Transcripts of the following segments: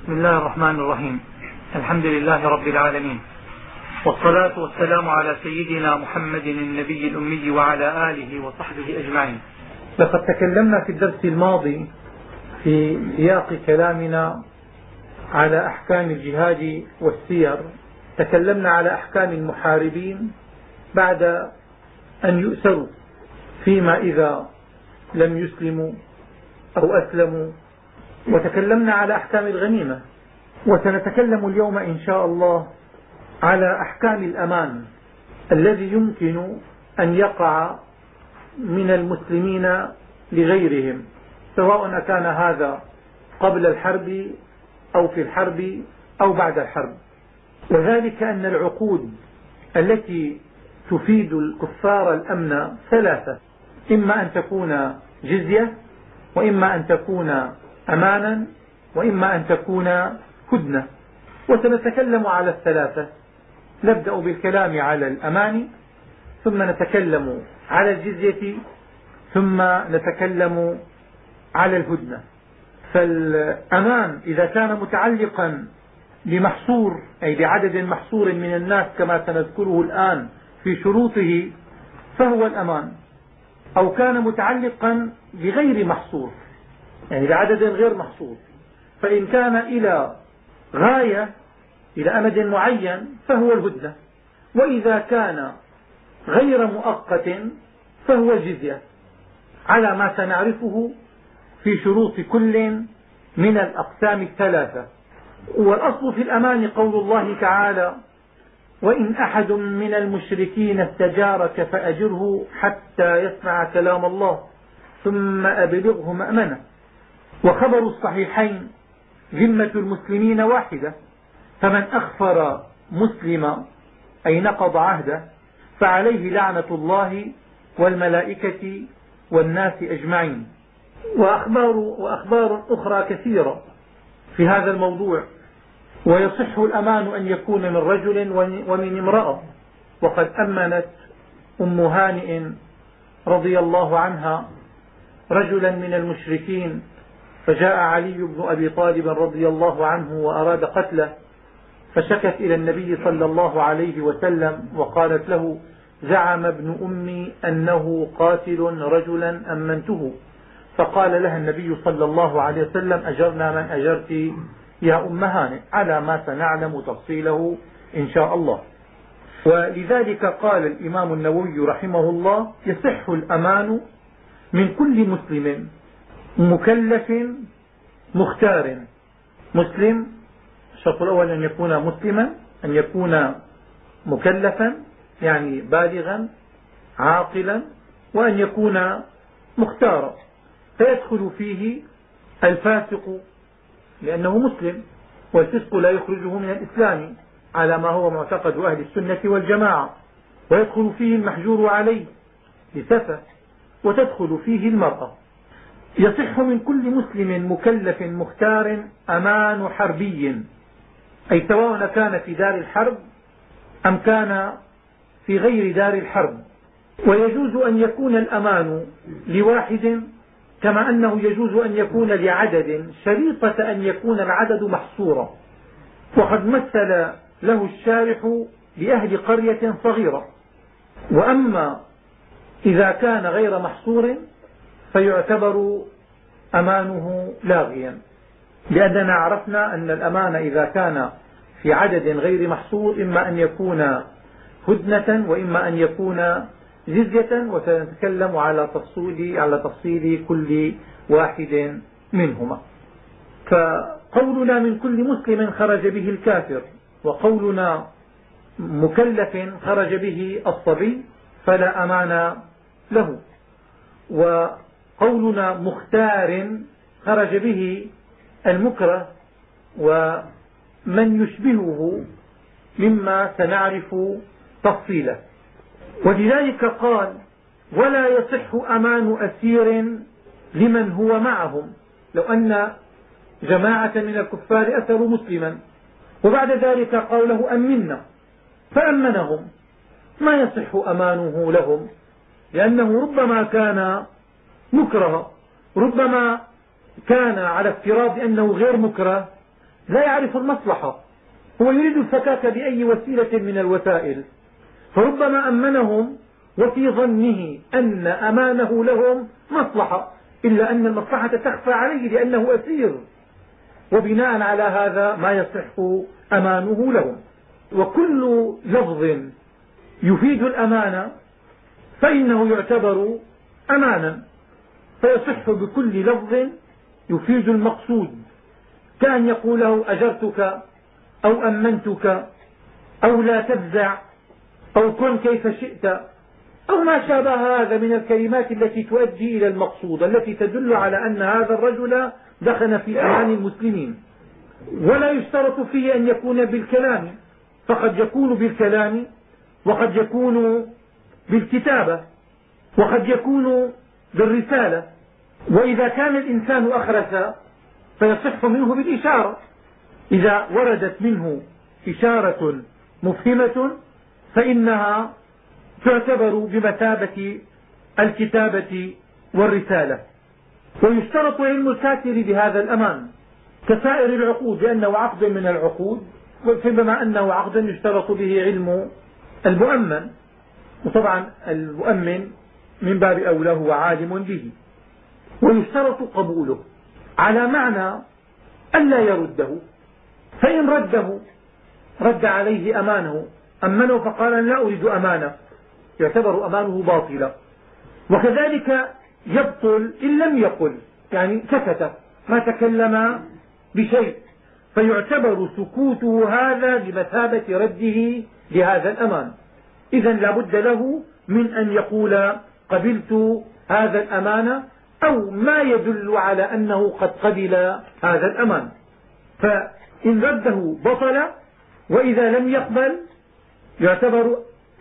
بسم الله الرحمن الرحيم. الحمد لله رب العالمين، والصلاة والسلام على سيدنا محمد النبي الأمي وعلى آله وصحبه أجمعين. لقد تكلمنا في الدرس الماضي في سياق كلامنا على أحكام الجهاد والسير، تكلمنا على أحكام المحاربين بعد أن يؤسروا، فيما إذا لم يسلموا أو أسلموا، وتكلمنا على أحكام الغنيمة. وسنتكلم اليوم إن شاء الله على أحكام الأمان الذي يمكن أن يقع من المسلمين لغيرهم، سواء كان هذا قبل الحرب أو في الحرب أو بعد الحرب. وذلك أن العقود التي تفيد الكفار الأمن ثلاثة: إما أن تكون جزية، وإما أن تكون أمانا، وإما أن تكون هدنة. وسنتكلم على الثلاثة. نبدأ بالكلام على الأمان، ثم نتكلم على الجزية، ثم نتكلم على الهدنة. فالأمان إذا كان متعلقا بمحصور، أي بعدد محصور من الناس كما سنذكره الآن في شروطه، فهو الأمان. أو كان متعلقا بغير محصور، يعني بعدد غير محصور، فإن كان إلى غاية، إلى أمد معين، فهو الهدنة. وإذا كان غير مؤقت فهو الجزية، على ما سنعرفه في شروط كل من الأقسام الثلاثة. والأصل في الأمان قول الله تعالى: وإن أحد من المشركين استجارك فأجره حتى يسمع كلام الله ثم أبلغه مأمنه. وخبر الصحيحين: ذمة المسلمين واحدة، فمن أخفر مسلما أي نقض عهده فعليه لعنة الله والملائكة والناس أجمعين. وأخبار أخرى كثيرة في هذا الموضوع. ويصح الأمان أن يكون من رجل ومن امرأة. وقد أمنت أم هانئ رضي الله عنها رجلا من المشركين، فجاء علي بن أبي طالب رضي الله عنه وأراد قتله، فشكت إلى النبي صلى الله عليه وسلم وقالت له: زعم ابن أمي أنه قاتل رجلا أمنته. فقال لها النبي صلى الله عليه وسلم: أجرنا من أجرت يا أم هانئ، على ما سنعلم تفصيله إن شاء الله. ولذلك قال الإمام النووي رحمه الله: يصح الأمان من كل مسلم مكلف مختار. مسلم، الشرط الأول أن يكون مسلما، أن يكون مكلفا يعني بالغا عاقلا، وأن يكون مختارا. فيدخل فيه الفاسق لأنه مسلم، والفسق لا يخرجه من الإسلام على ما هو معتقد أهل السنة والجماعة. ويدخل فيه المحجور عليه لسفة، وتدخل فيه المرأة. يصح من كل مسلم مكلف مختار أمان حربي، أي سواء كان في دار الحرب أم كان في غير دار الحرب. ويجوز أن يكون الأمان لواحد، كما أنه يجوز أن يكون لعدد، شريطة أن يكون العدد محصورا. وقد مثل له الشارح بأهل قرية صغيرة. وأما إذا كان غير محصور فيعتبر أمانه لاغيا، لأننا عرفنا أن الأمان إذا كان في عدد غير محصور إما أن يكون هدنة وإما أن يكون جزية، وسنتكلم على تفصيل كل واحد منهما. فقولنا من كل مسلم خرج به الكافر، وقولنا مكلف خرج به الصبي فلا أمان له، وقولنا مختار خرج به المكره ومن يشبهه مما سنعرف تفصيله. ولذلك قال: ولا يصح أمان أسير لمن هو معهم. لو أن جماعة من الكفار أسروا مسلما وبعد ذلك قال له: أمنا، فأمنهم، ما يصح أمانه لهم، لأنه ربما كان مكره، ربما كان على افتراض أنه غير مكره لا يعرف المصلحة، هو يريد الفكاك بأي وسيلة من الوسائل، فربما أمنهم وفي ظنه أن أمانه لهم مصلحة، إلا أن المصلحة تخفى عليه لأنه أسير، وبناء على هذا ما يصح أمانه لهم. وكل لفظ يفيد الأمانة فإنه يعتبر أمانا، فيصح بكل لفظ يفيد المقصود، كأن يقول له أجرتك أو أمنتك أو لا تفزع أو كن كيف شئت أو ما شابه هذا من الكلمات التي تؤدي إلى المقصود، التي تدل على أن هذا الرجل دخل في أمان المسلمين. ولا يشترط فيه أن يكون بالكلام، فقد يكون بالكلام وقد يكون بالكتابة وقد يكون بالرسالة. وإذا كان الإنسان أخرس فيصح منه بالإشارة، إذا وردت منه إشارة مفهمة فإنها تعتبر بمثابة الكتابة والرسالة. ويشترط علم الكاتب بهذا الأمان كسائر العقود، لأنه عقد من العقود، بما أنه عقد يشترط به علم المؤمن، وطبعا المؤمن من باب أولى هو عالم به. ويشترط قبوله على معنى ألا يرده، فإن رده رد عليه أمانه، أمنه فقال لا أريد أمانة، يعتبر أمانه باطلة. وكذلك يبطل إن لم يقل، يعني سكت ما تكلم بشيء، فيعتبر سكوته هذا بمثابة رده لهذا الأمان. إذا لا بد له من أن يقول قبلت هذا الأمان أو ما يدل على أنه قد قبل هذا الأمان، فإن رده بطل، وإذا لم يقبل يعتبر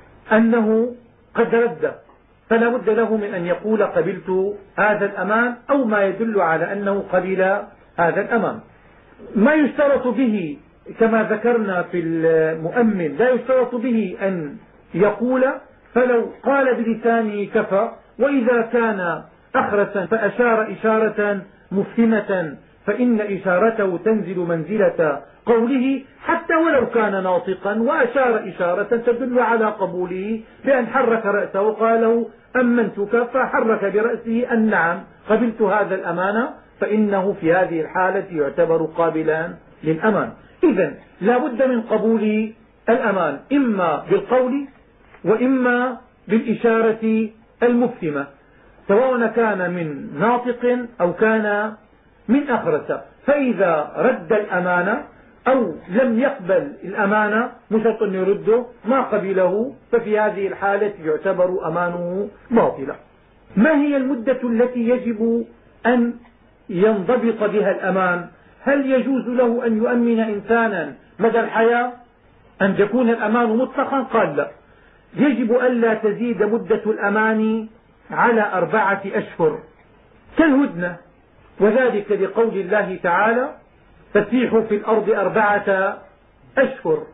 أنه قد رد، فلا بد له من أن يقول قبلت هذا الأمان أو ما يدل على أنه قبل هذا الأمان. ما يشترط به كما ذكرنا في المؤمن، لا يشترط به أن يقول، فلو قال بلسانه كفى، وإذا كان أخرسا فأشار إشارة مفهمة فإن إشارته تنزل منزلة قوله، حتى ولو كان ناطقا وأشار إشارة تدل على قبوله، بأن حرك رأسه وقال له أمنتك، فحرك برأسه أن نعم قبلت هذا الأمان، فإنه في هذه الحالة يعتبر قابلا للأمان. إذن لا بد من قبول الأمان إما بالقول وإما بالإشارة المفهمة، سواء كان من ناطق أو كان من أخرس. فإذا رد الأمانة أو لم يقبل الأمانة، مش شرط أن يرده، ما قبله، ففي هذه الحالة يعتبر أمانه باطلا. ما هي المدة التي يجب أن ينضبط بها الأمان؟ هل يجوز له أن يؤمن إنسانا مدى الحياة أن تكون الأمان مطلقا؟ قال لا، يجب ألا تزيد مدة الأمان على 4 أشهر كالهدنة، وذلك لقول الله تعالى فسيحوا في الأرض 4 أشهر،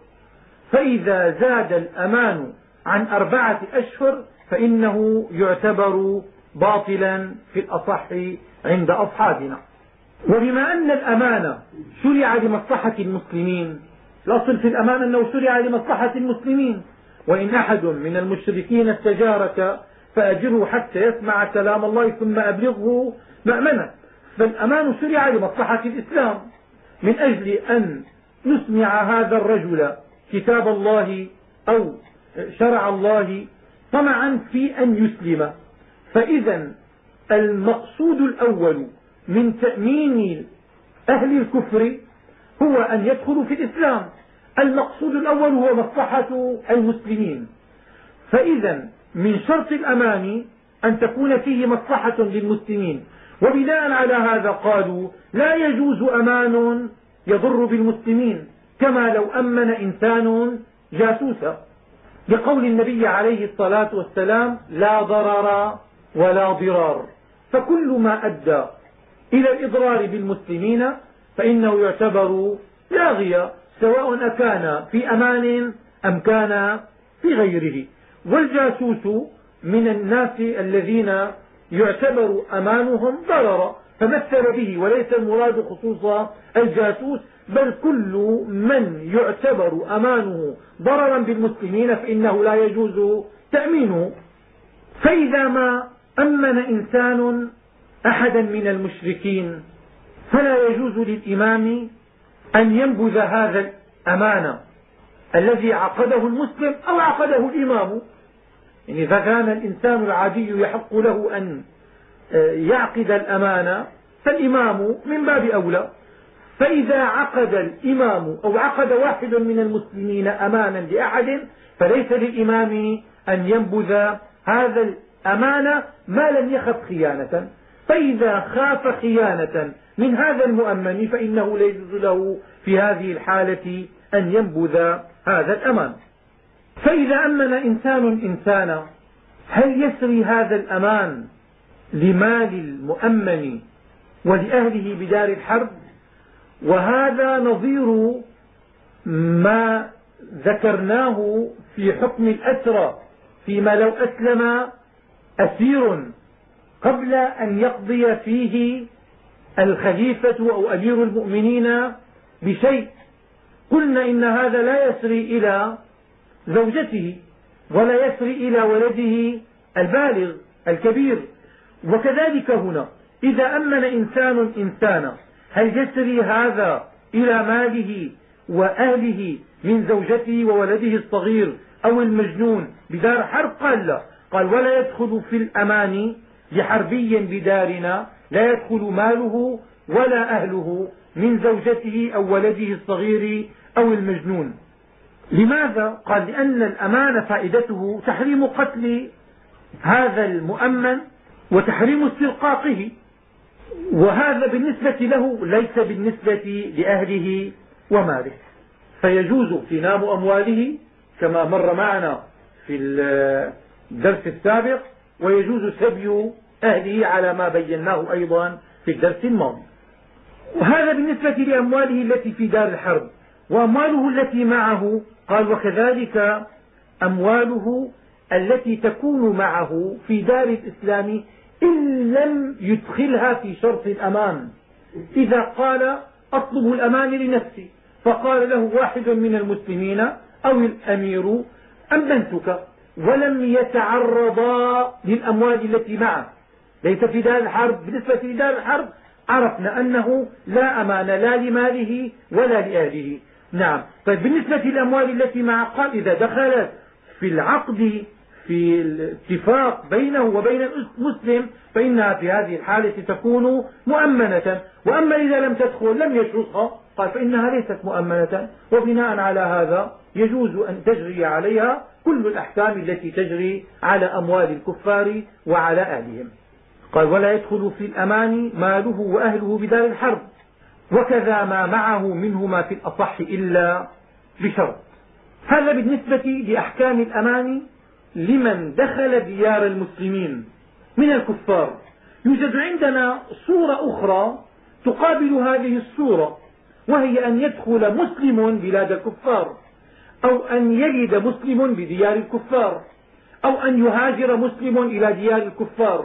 فإذا زاد الأمان عن 4 أشهر فإنه يعتبر باطلا في الأصح عند أصحابنا. وبما أن الأمان شرع لمصلحة المسلمين، الأصل في الأمان أنه شرع لمصلحة المسلمين، وإن أحد من المشركين استجارك فأجره حتى يسمع كلام الله ثم أبلغه مأمنه، فالأمان شرع لمصلحة الإسلام، من أجل أن نسمع هذا الرجل كتاب الله أو شرع الله طمعا في أن يسلم. فإذا المقصود الأول من تأمين أهل الكفر هو أن يدخلوا في الإسلام، المقصود الأول هو مصلحة المسلمين. فإذا من شرط الأمان أن تكون فيه مصلحة للمسلمين، وبناء على هذا قالوا لا يجوز أمان يضر بالمسلمين، كما لو أمن إنسان جاسوسا، لقول النبي عليه الصلاة والسلام لا ضرر ولا ضرار، فكل ما أدى إلى الإضرار بالمسلمين فإنه يعتبر لاغيا، سواء أكان في أمان أم كان في غيره. والجاسوس من الناس الذين يعتبر أمانهم ضررا، فمثل به، وليس المراد خصوص الجاسوس، بل كل من يعتبر أمانه ضررا بالمسلمين فإنه لا يجوز تأمينه. فإذا ما أمن إنسان أحدا من المشركين فلا يجوز للإمام أن ينبذ هذا الأمان الذي عقده المسلم أو عقده الإمام. يعني إذا كان الإنسان العادي يحق له أن يعقد الأمانة فالإمام من باب أولى. فإذا عقد الإمام أو عقد واحد من المسلمين أمانا لأحد فليس للإمام أن ينبذ هذا الأمان ما لم يخف خيانة. فإذا خاف خيانة من هذا المؤمن فإنه لا يجوز له في هذه الحالة أن ينبذ هذا الأمان. فإذا أمن إنسان إنسانا هل يسري هذا الأمان لمال المؤمن ولأهله بدار الحرب؟ وهذا نظير ما ذكرناه في حكم الأسرى فيما لو أسلم أسير قبل أن يقضي فيه الخليفة أو أمير المؤمنين بشيء، قلنا إن هذا لا يسري إلى زوجته ولا يسري إلى ولده البالغ الكبير. وكذلك هنا إذا أمن إنسان إنسانا هل يسري هذا إلى ماله وأهله من زوجته وولده الصغير أو المجنون بدار حرب؟ قال لا، قال ولا يدخل في الأمان لحربي بدارنا لا يدخل ماله ولا أهله من زوجته أو ولده الصغير أو المجنون. لماذا؟ قال لأن الأمان فائدته تحريم قتل هذا المؤمن وتحريم استرقاقه، وهذا بالنسبة له ليس بالنسبة لأهله وماله. فيجوز اغتنام أمواله كما مر معنا في الدرس السابق، ويجوز سبي أهله على ما بيناه أيضا في الدرس الماضي. وهذا بالنسبة لأمواله التي في دار الحرب. وأمواله التي معه قال وكذلك أمواله التي تكون معه في دار الإسلام إن لم يدخلها في شرط الأمان. إذا قال أطلب الأمان لنفسي فقال له واحد من المسلمين أو الأمير أمنتك ولم يتعرضا للأموال التي معه، ليس في دار الحرب. بالنسبة لدار الحرب عرفنا أنه لا أمان لا لماله ولا لأهله. نعم. طيب بالنسبة للأموال التي معه قال إذا دخلت في العقد في الاتفاق بينه وبين المسلم فإنها في هذه الحالة تكون مؤمنة. وأما إذا لم تدخل لم يشرطها قال فإنها ليست مؤمنة، وبناء على هذا يجوز أن تجري عليها كل الأحكام التي تجري على أموال الكفار وعلى أهلهم. قال ولا يدخل في الأمان ماله وأهله بدار الحرب، وكذا ما معه منهما في الأصح إلا بشرط. هذا بالنسبة لأحكام الأمان لمن دخل ديار المسلمين من الكفار. يوجد عندنا صورة أخرى تقابل هذه الصورة، وهي أن يدخل مسلم بلاد الكفار، أو أن يلد مسلم بديار الكفار، أو أن يهاجر مسلم إلى ديار الكفار.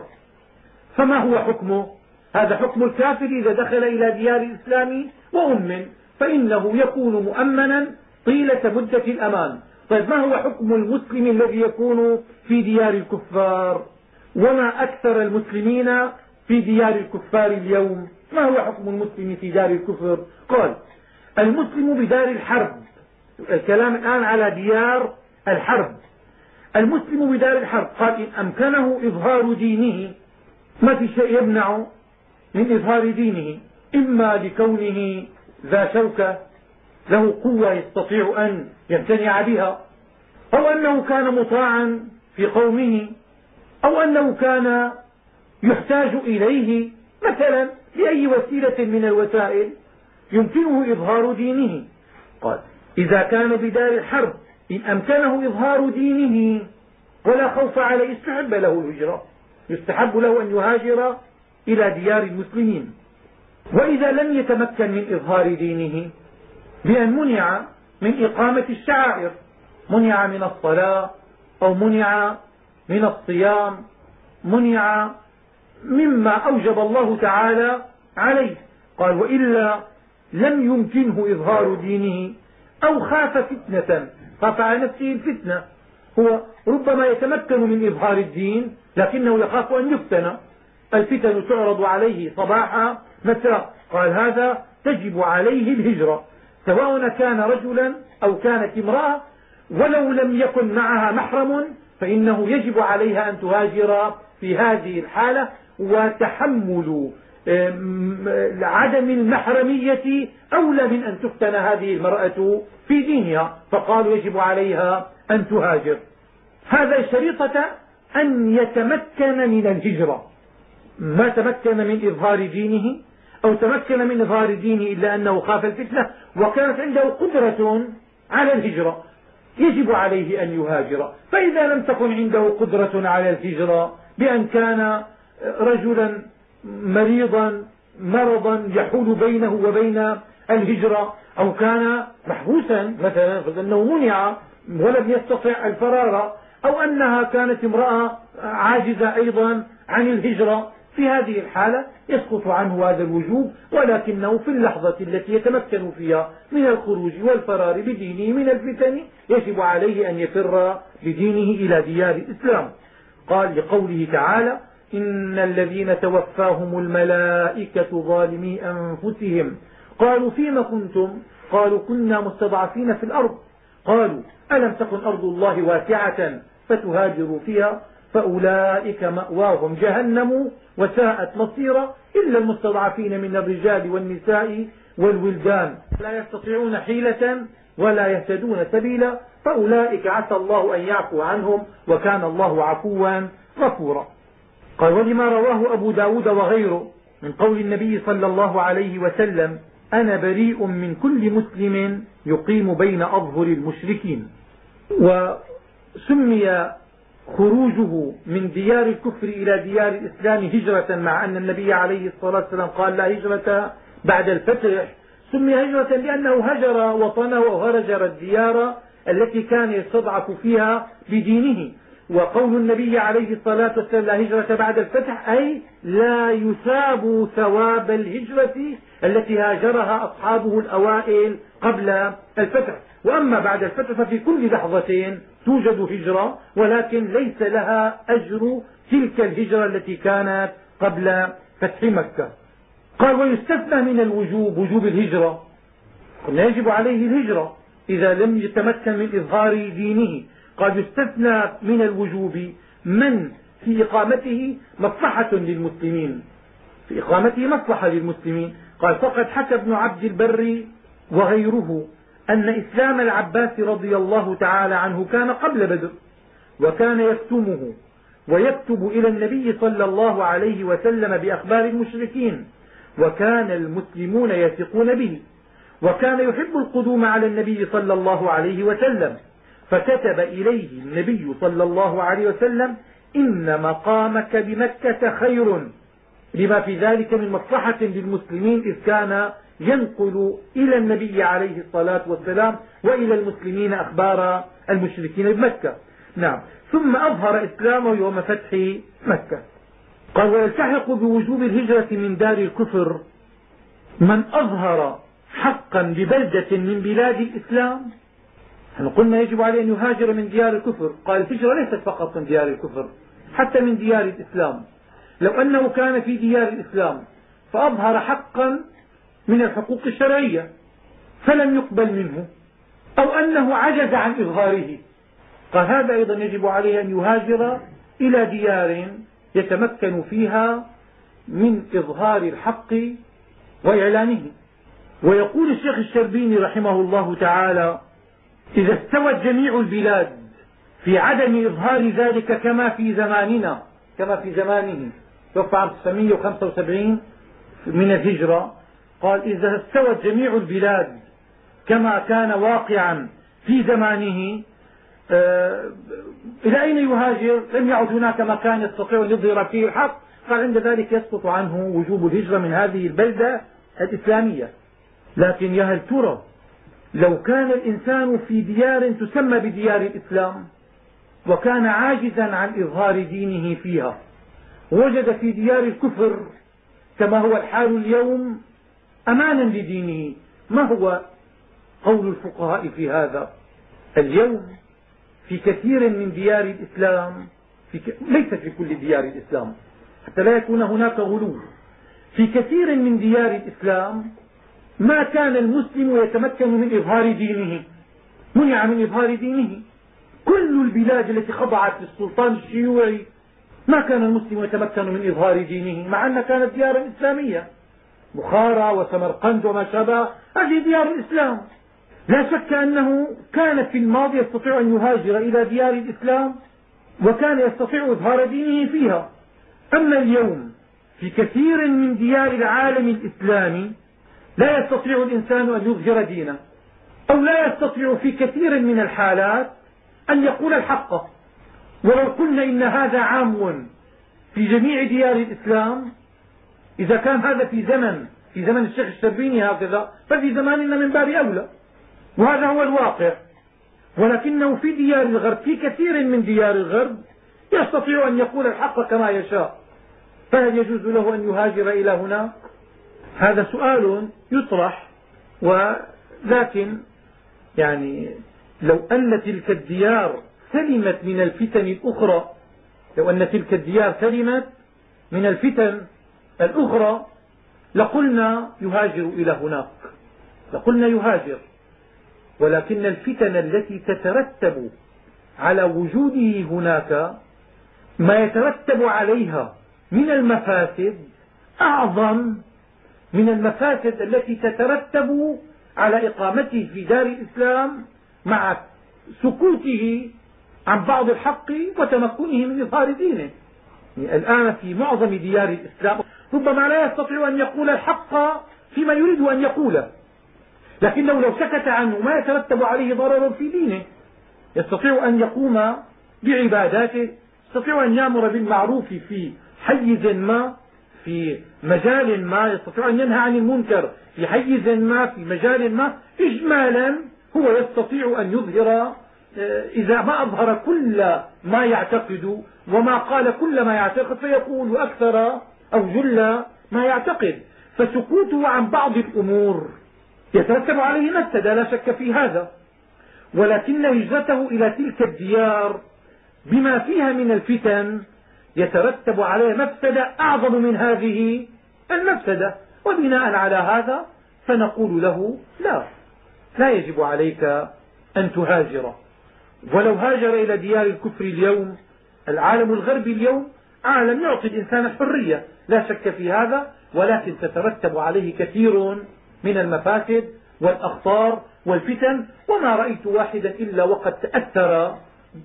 فما هو حكمه؟ هذا حكم الكافر إذا دخل إلى ديار الإسلام وأمن فإنه يكون مؤمنا طيلة مدة الأمان. طيب ما هو حكم المسلم الذي يكون في ديار الكفار؟ وما أكثر المسلمين في ديار الكفار اليوم. ما هو حكم المسلم في دار الكفر؟ قال المسلم بدار الحرب، الكلام الآن على ديار الحرب. المسلم بدار الحرب قال إن أمكنه إظهار دينه، ما في شيء يمنع من إظهار دينه، إما لكونه ذا شوكة له قوة يستطيع أن يمتنع بها، أو أنه كان مطاعا في قومه، أو أنه كان يحتاج إليه مثلا بأي وسيلة من الوسائل يمكنه إظهار دينه. قال إذا كان بدار الحرب إن أمكنه إظهار دينه ولا خوف عليه استحب له الهجرة، يستحب له أن يهاجر إلى ديار المسلمين. وإذا لم يتمكن من إظهار دينه بأن منع من إقامة الشعائر، منع من الصلاة أو منع من الصيام، منع مما أوجب الله تعالى عليه. قال وإلا لم يمكنه إظهار دينه أو خاف فتنة، خاف على نفسه الفتنة. هو ربما يتمكن من إظهار الدين لكنه يخاف أن يفتن، الفتن تعرض عليه صباح مساء. قال هذا تجب عليه الهجرة، سواء كان رجلا أو كانت امرأة، ولو لم يكن معها محرم فإنه يجب عليها أن تهاجر في هذه الحالة. وتحمل عدم المحرمية أولى من أن تفتن هذه المرأة في دينها، فقالوا يجب عليها أن تهاجر. هذا شريطة أن يتمكن من الهجرة، ما تمكن من إظهار دينه أو تمكن من إظهار دينه إلا أنه خاف الفتنة وكانت عنده قدرة على الهجرة، يجب عليه أن يهاجر. فإذا لم تكن عنده قدرة على الهجرة بأن كان رجلا مرضا يحول بينه وبين الهجرة، أو كان محبوسا مثلا فإنه منع ولم يستطع الفرار، أو أنها كانت امرأة عاجزة أيضا عن الهجرة، في هذه الحالة يسقط عنه هذا الوجوب، ولكنه في اللحظة التي يتمكن فيها من الخروج والفرار بدينه من الفتن يجب عليه أن يفر بدينه إلى ديار الإسلام. قال لقوله تعالى: إن الذين توفاهم الملائكة ظالمي أنفسهم قالوا فيم كنتم قالوا كنا مستضعفين في الأرض قالوا ألم تكن أرض الله واسعة فتهاجروا فيها فأولئك مأواهم جهنم وساءت مصيرا إلا المستضعفين من الرجال والنساء والولدان لا يستطيعون حيلة ولا يهتدون سبيلا فأولئك عسى الله أن يعفو عنهم وكان الله عفوا غفورا. قال: ولما رواه أبو داود وغيره من قول النبي صلى الله عليه وسلم: أنا بريء من كل مسلم يقيم بين أظهر المشركين. وسمي خروجه من ديار الكفر إلى ديار الإسلام هجرة، مع أن النبي عليه الصلاة والسلام قال: لا هجرة بعد الفتح. سمي هجرة لأنه هجر وطنه وهجر الديار التي كان يستضعف فيها بدينه. وقول النبي عليه الصلاة والسلام: لا هجرة بعد الفتح، أي لا يثاب ثواب الهجرة التي هاجرها أصحابه الأوائل قبل الفتح. وأما بعد الفتح ففي كل لحظة توجد هجرة، ولكن ليس لها أجر تلك الهجرة التي كانت قبل فتح مكة. قال: ويستثنى من الوجوب وجوب الهجرة، قلنا يجب عليه الهجرة إذا لم يتمكن من إظهار دينه. قال: يستثنى من الوجوب من في إقامته مصلحة للمسلمين، في إقامته مصلحة للمسلمين. قال: فقد حكى ابن عبد البر وغيره أن إسلام العباس رضي الله تعالى عنه كان قبل بدر، وكان يكتمه ويكتب إلى النبي صلى الله عليه وسلم بأخبار المشركين، وكان المسلمون يثقون به، وكان يحب القدوم على النبي صلى الله عليه وسلم، فكتب إليه النبي صلى الله عليه وسلم: إن مقامك بمكة خير، لما في ذلك من مصلحة للمسلمين، إذ كان ينقل إلى النبي عليه الصلاة والسلام وإلى المسلمين أخبار المشركين بمكة. نعم. ثم أظهر إسلامه يوم فتح مكة. قال: ويلتحق بوجوب الهجرة من دار الكفر من أظهر حقا ببلدة من بلاد الإسلام. نحن قلنا يجب عليه أن يهاجر من ديار الكفر. قال: الهجرة ليست فقط من ديار الكفر، حتى من ديار الإسلام. لو أنه كان في ديار الإسلام فأظهر حقا من الحقوق الشرعية فلم يقبل منه، أو أنه عجز عن إظهاره، قال: هذا أيضا يجب عليه أن يهاجر إلى ديار يتمكن فيها من إظهار الحق وإعلانه. ويقول الشيخ الشربيني رحمه الله تعالى: إذا استوت جميع البلاد في عدم إظهار ذلك كما في زماننا، كما في زمانه، توفى عام 975 من الهجرة. قال: إذا استوت جميع البلاد كما كان واقعا في زمانه، إلى أين يهاجر؟ لم يعد هناك مكان يستطيع أن يظهر فيه الحق. قال: عند ذلك يسقط عنه وجوب الهجرة من هذه البلدة الإسلامية. لكن يا هل ترى لو كان الإنسان في ديار تسمى بديار الإسلام وكان عاجزا عن إظهار دينه فيها، وجد في ديار الكفر كما هو الحال اليوم أمانا لدينه، ما هو قول الفقهاء في هذا؟ اليوم في كثير من ديار الإسلام، ليس في كل ديار الإسلام حتى لا يكون هناك غلو، في كثير من ديار الإسلام ما كان المسلم يتمكن من إظهار دينه، منع من إظهار دينه. كل البلاد التي خضعت للسلطان الشيوعي ما كان المسلم يتمكن من إظهار دينه، مع أنها كانت ديارا إسلامية. بخارى وسمرقند وما شابه هذه ديار الإسلام. لا شك أنه كان في الماضي يستطيع أن يهاجر إلى ديار الإسلام وكان يستطيع إظهار دينه فيها. أما اليوم في كثير من ديار العالم الإسلامي لا يستطيع الإنسان أن يظهر دينه، أو لا يستطيع في كثير من الحالات أن يقول الحق. ولو قلنا إن هذا عام في جميع ديار الإسلام، إذا كان هذا في زمن الشيخ الشربيني هكذا، ففي زماننا من باب أولى، وهذا هو الواقع. ولكنه في ديار الغرب، في كثير من ديار الغرب يستطيع أن يقول الحق كما يشاء، فهل يجوز له أن يهاجر إلى هناك؟ هذا سؤال يطرح. ولكن يعني لو أن تلك الديار سلمت من الفتن الأخرى، لو أن تلك الديار سلمت من الفتن الأخرى لقلنا يهاجر إلى هناك، لقلنا يهاجر. ولكن الفتن التي تترتب على وجوده هناك، ما يترتب عليها من المفاسد أعظم من المفاسد التي تترتب على إقامته في دار الإسلام مع سكوته عن بعض الحق وتمكنه من إظهار دينه. يعني الآن في معظم ديار الإسلام ربما لا يستطيع أن يقول الحق فيما يريد أن يقوله، لكنه لو سكت عنه ما يترتب عليه ضرر في دينه. يستطيع أن يقوم بعباداته، يستطيع أن يأمر بالمعروف في حيز ما، في مجال ما، يستطيع أن ينهى عن المنكر في حيز ما، في مجال ما. إجمالا هو يستطيع أن يظهر، إذا ما أظهر كل ما يعتقد وما قال كل ما يعتقد فيقول أكثر أو جل ما يعتقد. فسكوته عن بعض الأمور يترتب عليه مفسدة لا شك في هذا، ولكن هجرته إلى تلك الديار بما فيها من الفتن يترتب عليه مفسدة أعظم من هذه المفسدة. وبناء على هذا فنقول له لا يجب عليك أن تهاجر. ولو هاجر إلى ديار الكفر اليوم، العالم الغربي اليوم عالم يعطي الإنسان الحرية لا شك في هذا، ولكن تترتب عليه كثير من المفاسد والأخطار والفتن. وما رأيت واحدا إلا وقد تأثر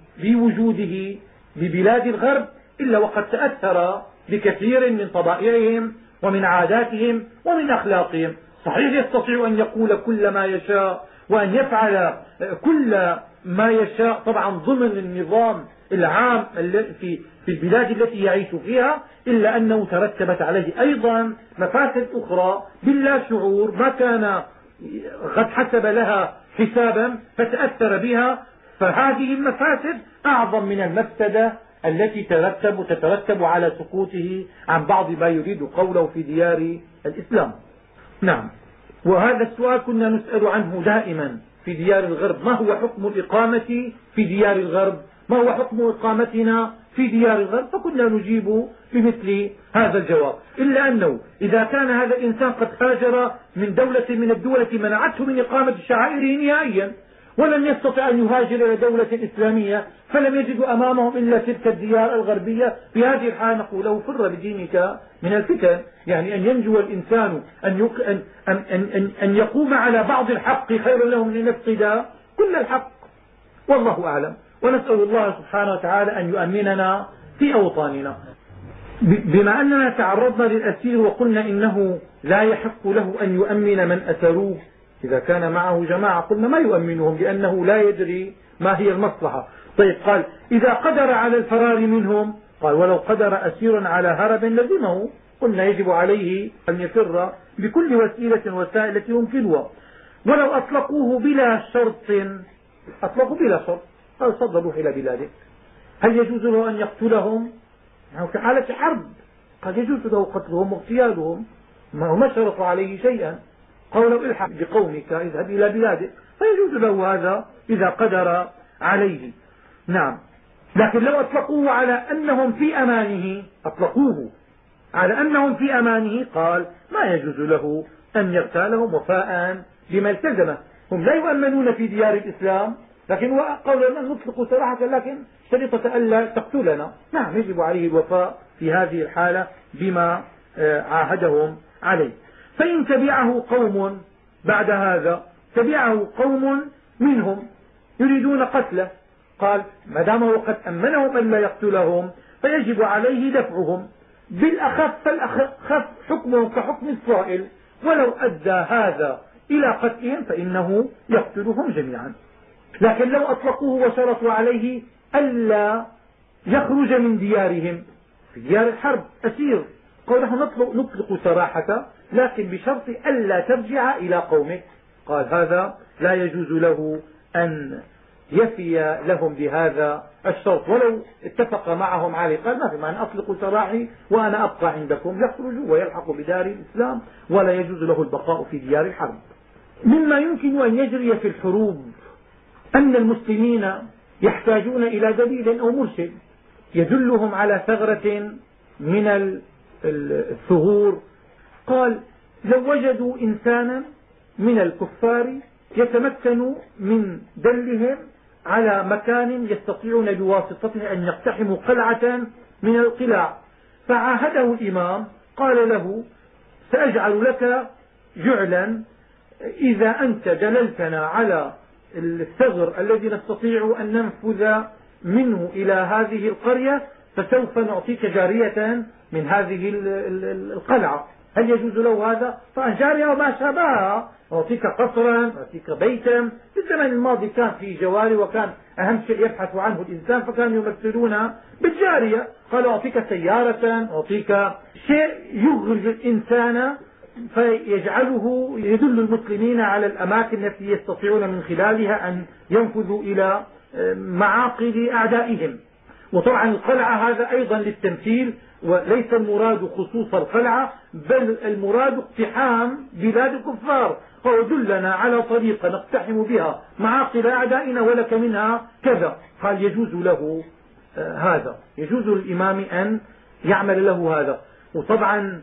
بوجوده ببلاد الغرب إلا وقد تأثر بكثير من طبائعهم ومن عاداتهم ومن أخلاقهم. صحيح يستطيع أن يقول كل ما يشاء وأن يفعل كل ما يشاء طبعا ضمن النظام العام في البلاد التي يعيش فيها، إلا أنه ترتبت عليه أيضا مفاسد أخرى باللا شعور ما كان قد حسب لها حسابا فتأثر بها. فهذه المفاسد أعظم من المفسدة التي تترتب على سكوته عن بعض ما يريد قوله في ديار الإسلام. نعم، وهذا السؤال كنا نسأل عنه دائما في ديار الغرب: ما هو حكم الإقامة في ديار الغرب؟ ما هو حكم إقامتنا في ديار الغرب؟ فكنا نجيب بمثل هذا الجواب، إلا أنه إذا كان هذا الإنسان قد هاجر من دولة من الدول التي منعته من إقامة شعائره نهائيا، ولم يستطع أن يهاجر إلى دولة إسلامية، فلم يجدوا أمامهم إلا تلك الديار الغربية، في هذه الحالة نقول له: فر بدينك من الفتن. يعني أن ينجو الإنسان أن يقوم على بعض الحق خير له من أن يفقد كل الحق، والله أعلم. ونسأل الله سبحانه وتعالى أن يؤمننا في أوطاننا. بما أننا تعرضنا للأسير وقلنا إنه لا يحق له أن يؤمن من أسروه إذا كان معه جماعة، قلنا ما يؤمنهم لأنه لا يدري ما هي المصلحة. طيب، قال: إذا قدر على الفرار منهم، قال: ولو قدر أسير على هرب لزمه. قلنا يجب عليه أن يفر بكل وسائل التي يمكنها. ولو أطلقوه بلا شرط، أطلقوا بلا شرط، قال: تفضل روح إلى بلادك. هل يجوز له أن يقتلهم؟ نحن في حالة حرب، قد يجوز له قتلهم واغتيالهم، ما شرطوا عليه شيئا. قالوا له الحق بقومك اذهب إلى بلادك، فيجوز له هذا إذا قدر عليه. نعم. لكن لو أطلقوه على أنهم في أمانه، أطلقوه على أنهم في أمانه، قال ما يجوز له أن يغتالهم وفاء بما التزمه. هم لا يؤمنون في ديار الإسلام، لكن هو قالوا أن نطلق سراحة لكن شريطة ألا تقتلنا. نعم، يجب عليه الوفاء في هذه الحالة بما عاهدهم عليه. فإن تبعه قوم بعد هذا، تبعه قوم منهم يريدون قتله، قال ما دام هو قد أمنهم أن لا يقتلهم فيجب عليه دفعهم، بالأخف فالأخف حكمه كحكم الصائل، ولو أدى هذا إلى قتلهم فإنه يقتلهم جميعا. لكن لو أطلقوه وشرطوا عليه ألا يخرج من ديارهم، في ديار الحرب أسير، قال نحن نطلق سراحك لكن بشرط ألا ترجع إلى قومك، قال هذا لا يجوز له أن يفي لهم بهذا الشرط ولو اتفق معهم عليه. قال ما في معنى أطلق سراحي وأنا أبقى عندكم، يخرج ويلحق بدار الإسلام ولا يجوز له البقاء في ديار الحرب. مما يمكن أن يجري في الحروب أن المسلمين يحتاجون إلى دليل أو مرشد يدلهم على ثغرة من الثغور. قال لو وجدوا إنسانا من الكفار يتمكن من دلهم على مكان يستطيعون بواسطته أن يقتحموا قلعة من القلاع، فعاهده الإمام قال له سأجعل لك جعلا إذا أنت دللتنا على الثغر الذي نستطيع أن ننفذ منه إلى هذه القرية فسوف نعطيك جارية من هذه القلعة. هل يجوز له هذا؟ طبعا جارية وما شابهها، نعطيك قصرا، نعطيك بيتا. في الزمن الماضي كان في جواري، وكان أهم شيء يبحث عنه الإنسان فكانوا يمثلون بالجارية. قالوا أعطيك سيارة، أعطيك شيء يغرج الإنسان فيجعله يدل المسلمين على الأماكن التي يستطيعون من خلالها أن ينفذوا إلى معاقل أعدائهم. وطبعا القلعة هذا أيضا للتمثيل، وليس المراد خصوص القلعة بل المراد اقتحام بلاد الكفار، فدلنا على طريقة نقتحم بها معاقل أعدائنا ولك منها كذا. قال يجوز له هذا، يجوز للإمام أن يعمل له هذا. وطبعا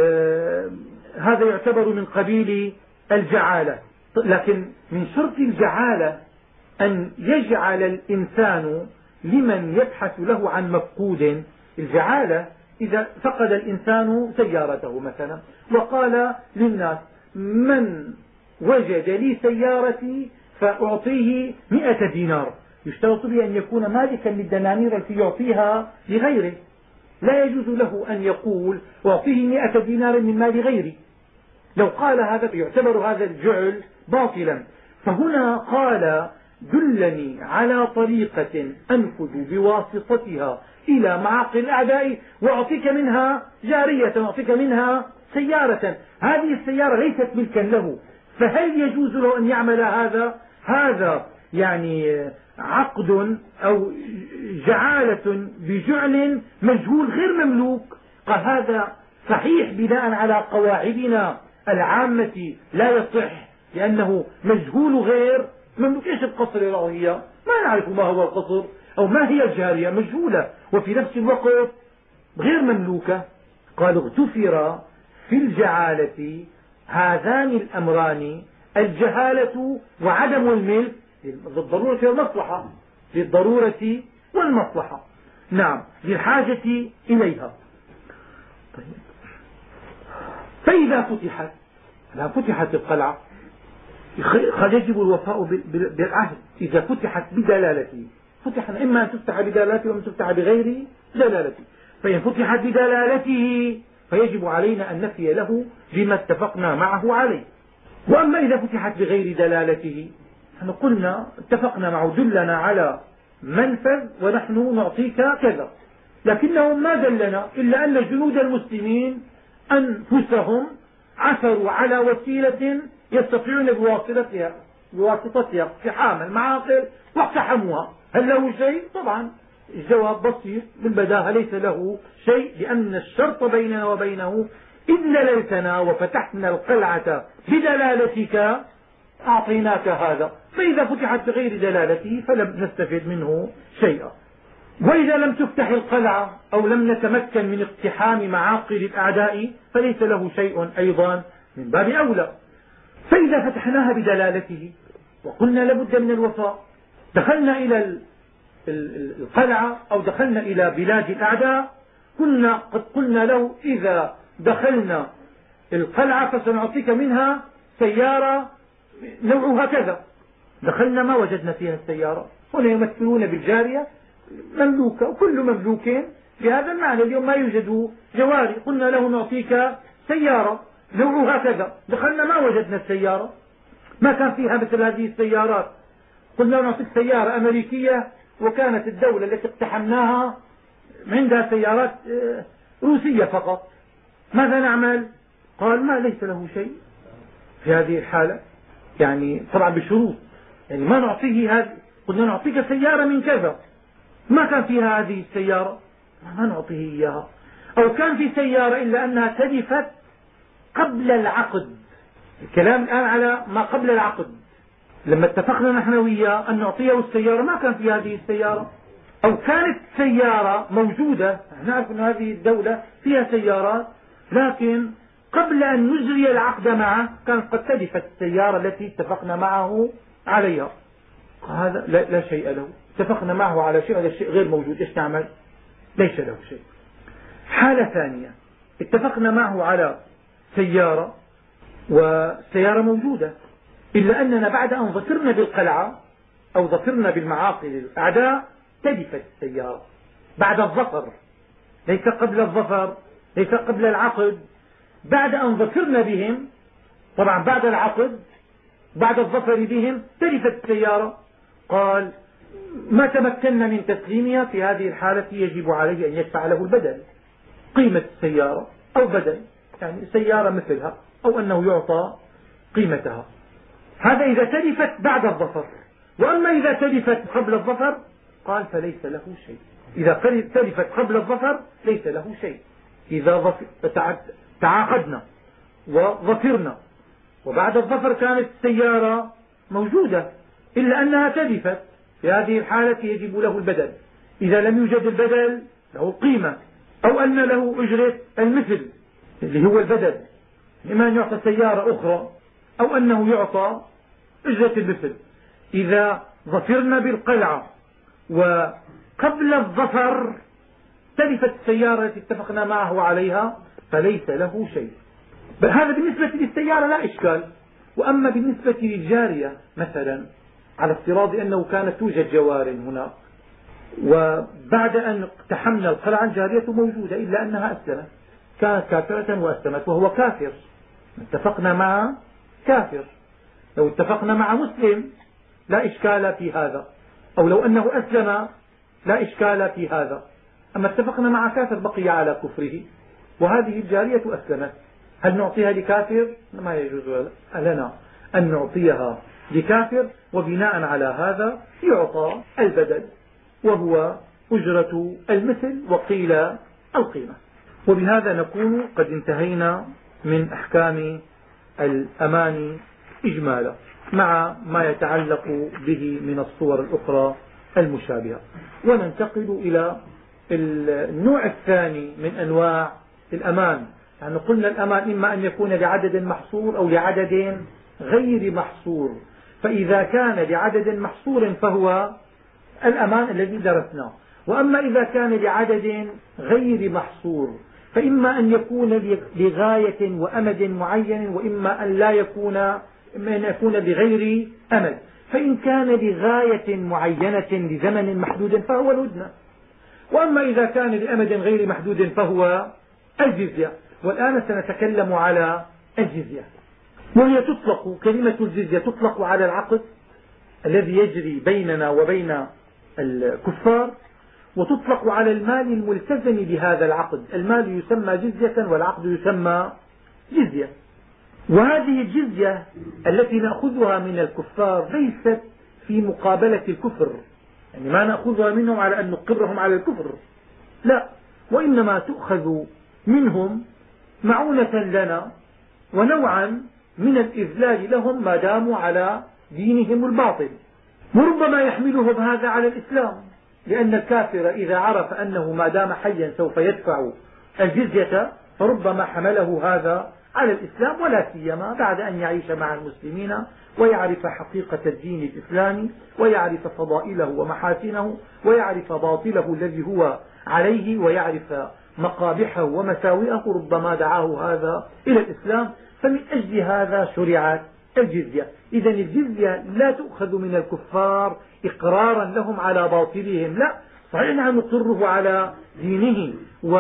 هذا يعتبر من قبيل الجعالة، لكن من شرط الجعالة أن يجعل الإنسان لمن يبحث له عن مفقود. الجعالة إذا فقد الإنسان سيارته مثلا وقال للناس من وجد لي سيارتي فأعطيه 100 دينار، يشترط به أن يكون مالكا للدنانير التي يعطيها لغيره، لا يجوز له أن يقول أعطيه 100 دينار من مال غيري. لو قال هذا يعتبر هذا الجعل باطلا. فهنا قال دلني على طريقة أنفذ بواسطتها إلى معاقل الأعداء وأعطيك منها جارية، وأعطيك منها سيارة. هذه السيارة ليست ملكا له، فهل يجوز له أن يعمل هذا؟ هذا يعني عقد أو جعالة بجعل مجهول غير مملوك. قال هذا صحيح بناء على قواعدنا العامة لا يصح لأنه مجهول غير مملوك. ايش القصر يا هي؟ ما نعرف ما هو القصر أو ما هي الجارية، مجهولة وفي نفس الوقت غير مملوكة. قال اغتفر في الجعالة هذان الأمران، الجهالة وعدم الملك، للضرورة والمصلحة، للضرورة والمصلحة. نعم، للحاجة إليها. طيب. فإذا فتحت القلعة قد يجب الوفاء بالعهد إذا فتحت بدلالته. فتح إما أن تفتح بدلالته وأن تفتح بغير دلالته. فإن فتحت بدلالته فيجب علينا أن نفي له بما اتفقنا معه عليه. وأما إذا فتحت بغير دلالته نحن قلنا اتفقنا معه دلنا على منفذ ونحن نعطيك كذا، لكنه ما دلنا إلا أن جنود المسلمين أنفسهم عثروا على وسيلة يستطيعون بواسطتها اقتحام المعاقل واقتحموها. هل له شيء؟ طبعا الجواب بسيط بالبداهة، ليس له شيء، لأن الشرط بيننا وبينه إذ دللتنا وفتحنا القلعة بدلالتك أعطيناك هذا، فإذا فتحت بغير دلالته فلم نستفد منه شيئا. وإذا لم تفتح القلعة أو لم نتمكن من اقتحام معاقل الأعداء فليس له شيء أيضا من باب أولى. فإذا فتحناها بدلالته وقلنا لابد من الوفاء، دخلنا إلى القلعة أو دخلنا إلى بلاد الأعداء، كنا قد قلنا له إذا دخلنا القلعة فسنعطيك منها سيارة نوعها كذا. دخلنا ما وجدنا فيها السيارة، هنا يمثلون بالجارية مملوكة، وكل مملوك بهذا المعنى. اليوم ما يوجد جواري، قلنا له نعطيك سيارة نوعها كذا، دخلنا ما وجدنا السيارة، ما كان فيها مثل هذه السيارات، قلنا له نعطيك سيارة أمريكية وكانت الدولة التي اقتحمناها عندها سيارات روسية فقط، ماذا نعمل؟ قال ما ليس له شيء في هذه الحالة، يعني طبعا بشروط، يعني ما نعطيه هذه، قلنا نعطيك سيارة من كذا، ما كان فيها هذه السيارة ما نعطيه إياها، أو كان في سيارة إلا أنها تلفت قبل العقد. الكلام الآن على ما قبل العقد، لما اتفقنا نحن وياه أن نعطيه السيارة ما كان في هذه السيارة، أو كانت سيارة موجودة، نعرف أن هذه الدولة فيها سيارات، لكن قبل أن نجري العقد معه كانت قد تلفت السيارة التي اتفقنا معه عليها. هذا لا شيء له، اتفقنا معه على شيء، هذا الشيء غير موجود، ايش نعمل؟ ليس له شيء. حالة ثانية، اتفقنا معه على سيارة والسيارة موجودة، إلا أننا بعد أن ظفرنا بالقلعة أو ظفرنا بالمعاقل الأعداء تلفت السيارة بعد الظفر، ليس قبل الظفر، ليس قبل العقد، بعد أن ظفرنا بهم، طبعا بعد العقد بعد الظفر بهم تلفت السيارة. قال ما تمكنا من تسليمها، في هذه الحالة يجب عليه أن يدفع له البدل، قيمة السيارة أو بدل، يعني سيارة مثلها أو أنه يعطى قيمتها. هذا إذا تلفت بعد الظفر. وأما إذا تلفت قبل الظفر قال فليس له شيء. إذا تلفت قبل الظفر ليس له شيء. إذا تعاقدنا وظفرنا وبعد الظفر كانت السيارة موجودة إلا أنها تلفت، في هذه الحالة يجب له البدل. إذا لم يوجد البدل له قيمة، أو أن له أجرة المثل اللي هو البدل، إما أن يعطى سيارة أخرى أو أنه يعطى أجرة المثل. إذا ظفرنا بالقلعة وقبل الظفر تلفت السيارة التي اتفقنا معه عليها فليس له شيء. هذا بالنسبة للسيارة لا إشكال. وأما بالنسبة للجارية مثلا، على افتراض أنه كانت توجد جوار هناك، وبعد أن اقتحمنا القلعة الجارية موجودة إلا أنها أسلمت، كانت كافرة وأسلمت وهو كافر، اتفقنا مع كافر. لو اتفقنا مع مسلم لا إشكال في هذا، أو لو أنه أسلم لا إشكال في هذا. أما اتفقنا مع كافر بقي على كفره، وهذه الجارية أسلمت، هل نعطيها لكافر؟ ما يجوز لنا أن نعطيها لكافر، وبناء على هذا يعطى البدل وهو أجرة المثل وقيل القيمة. وبهذا نكون قد انتهينا من أحكام الأمان إجمالا، مع ما يتعلق به من الصور الأخرى المشابهة. وننتقل إلى النوع الثاني من أنواع الأمان. يعني قلنا الأمان إما أن يكون لعدد محصور أو لعدد غير محصور. فإذا كان لعدد محصور فهو الأمان الذي درسناه. وأما إذا كان لعدد غير محصور فإما أن يكون لغاية وأمد معين، وإما أن لا يكون، إما أن يكون بغير أمد. فإن كان لغاية معينة لزمن محدود فهو الهدنة. وأما إذا كان لأمد غير محدود فهو الجزية. والآن سنتكلم على الجزية، وهي تطلق، كلمة الجزية تطلق على العقد الذي يجري بيننا وبين الكفار، وتطلق على المال الملتزم بهذا العقد. المال يسمى جزية والعقد يسمى جزية. وهذه الجزية التي نأخذها من الكفار ليست في مقابلة الكفر، يعني ما نأخذها منهم على أن نقرهم على الكفر، لا، وإنما تؤخذ منهم معونة لنا ونوعا من الإذلال لهم ما داموا على دينهم الباطل. وربما يحملهم هذا على الإسلام، لأن الكافر إذا عرف أنه ما دام حيا سوف يدفع الجزية فربما حمله هذا على الإسلام، ولا سيما بعد أن يعيش مع المسلمين ويعرف حقيقة الدين الإسلامي ويعرف فضائله ومحاسنه ويعرف باطله الذي هو عليه ويعرف مقابحه ومساوئه، ربما دعاه هذا إلى الإسلام. فمن أجل هذا شرعت الجزية. إذا الجزية لا تؤخذ من الكفار إقرارا لهم على باطلهم، لا، صحيح نحن نقره على دينه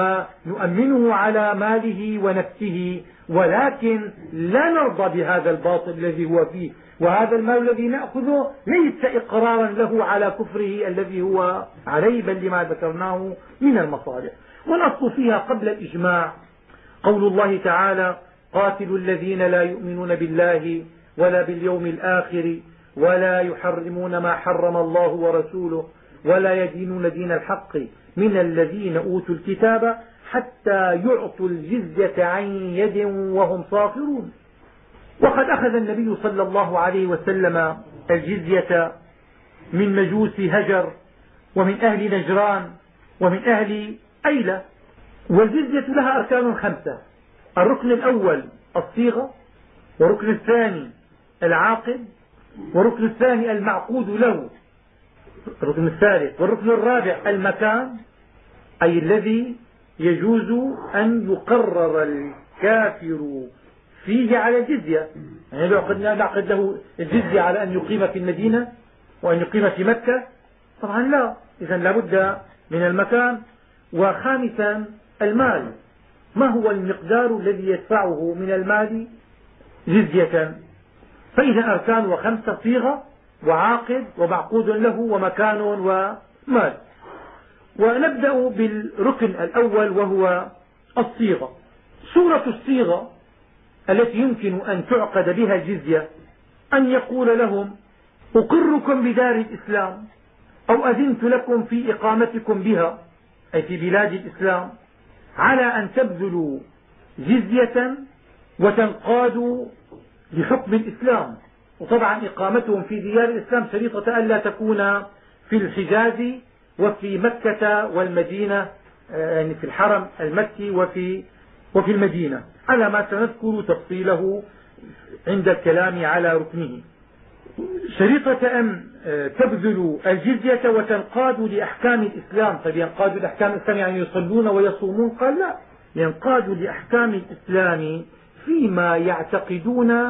ونؤمنه على ماله ونفسه، ولكن لا نرضى بهذا الباطل الذي هو فيه، وهذا المال الذي نأخذه ليس إقرارا له على كفره الذي هو عليه، بل لما ذكرناه من المصالح. والأصل فيها قبل الإجماع قول الله تعالى: قاتلوا الذين لا يؤمنون بالله ولا باليوم الآخر ولا يحرمون ما حرم الله ورسوله ولا يدينون دين الحق من الذين أوتوا الكتاب حتى يعطوا الجزية عن يد وهم صاغرون. وقد أخذ النبي صلى الله عليه وسلم الجزية من مجوس هجر ومن أهل نجران ومن أهل أيلة. والجزية لها أركان 5: الركن الأول الصيغة، والركن الثاني العاقد، والركن الثاني المعقود له، الركن الثالث والركن الرابع المكان، أي الذي يجوز أن يقرر الكافر فيه على الجزية. يعني لو نعقد له الجزية على أن يقيم في المدينة وأن يقيم في مكة، طبعا لا، إذن لابد من المكان. وخامسا المال، ما هو المقدار الذي يدفعه من المال جزية؟ فإذا أركان 5: صيغة وعاقد ومعقود له ومكان ومال. ونبدأ بالركن الأول وهو الصيغة. صورة الصيغة التي يمكن أن تعقد بها الجزية أن يقول لهم: أقركم بدار الإسلام أو أذنت لكم في إقامتكم بها، أي في بلاد الإسلام، على أن تبذلوا جزية وتنقادوا لحكم الإسلام. وطبعا إقامتهم في ديار الإسلام شريطة ألا تكون في الحجاز وفي مكة والمدينة، يعني في الحرم المكي وفي المدينة، على ما سنذكر تفصيله عند الكلام على ركنه. شريطة أن تبذلوا الجزية وتنقادوا لأحكام الإسلام. طيب ينقادوا لأحكام الإسلام يعني يصلون ويصومون؟ قال لا، ينقادوا لأحكام الإسلام فيما يعتقدون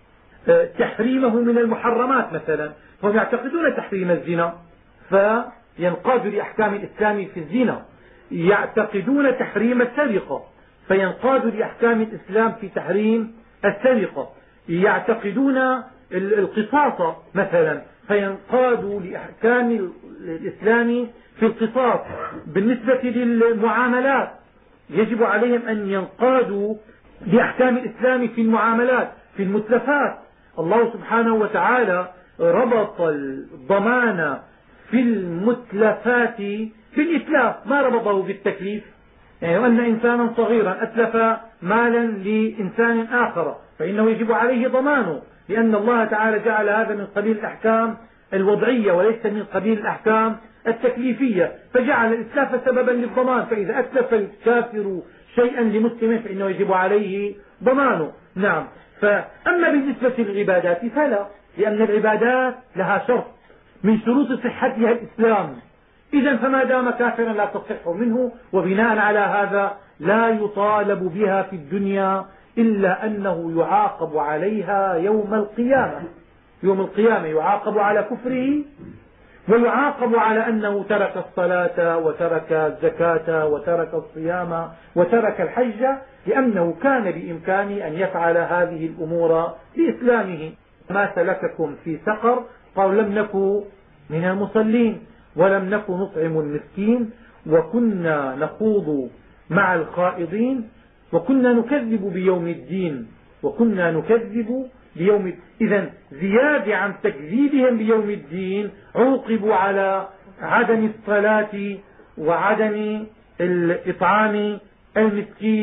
تحريمه من المحرمات. مثلا هم يعتقدون تحريم الزنا فينقادوا لأحكام الإسلام في الزنا، يعتقدون تحريم السرقة فينقادوا لأحكام الإسلام في تحريم السرقة، يعتقدون القصاص مثلا فينقادوا لأحكام الإسلام في القصاص. بالنسبة للمعاملات يجب عليهم أن ينقادوا لأحكام الإسلام في المعاملات، في المتلفات. الله سبحانه وتعالى ربط الضمان في المتلفات بالإتلاف، ما ربطه بالتكليف. يعني أن إنسانا صغيرا أتلف مالا لإنسان آخر فإنه يجب عليه ضمانه، لأن الله تعالى جعل هذا من قبيل الأحكام الوضعية وليس من قبيل الأحكام التكليفية، فجعل الإتلاف سببا للضمان. فإذا أتلف الكافر شيئا لمسلم فإنه يجب عليه ضمانه. نعم. فأما بالنسبة للعبادات فلا، لأن العبادات لها شرط من شروط صحتها الإسلام. إذا فما دام كافرا لا تصح منه، وبناء على هذا لا يطالب بها في الدنيا إلا أنه يعاقب عليها يوم القيامة. يوم القيامة يعاقب على كفره، ويعاقب على أنه ترك الصلاة وترك الزكاة وترك الصيام وترك الحج، لأنه كان بإمكانه أن يفعل هذه الأمور بإسلامه. ما سلككم في سقر؟ قال: لم نكن من المصلين ولم نكن نطعم المسكين وكنا نخوض مع الخائضين وكنا نكذب بيوم الدين وكنا نكذب بيوم. إذن زيادة عن تكذيبهم بيوم الدين عوقبوا على عدم الصلاة وعدم إطعام المسكين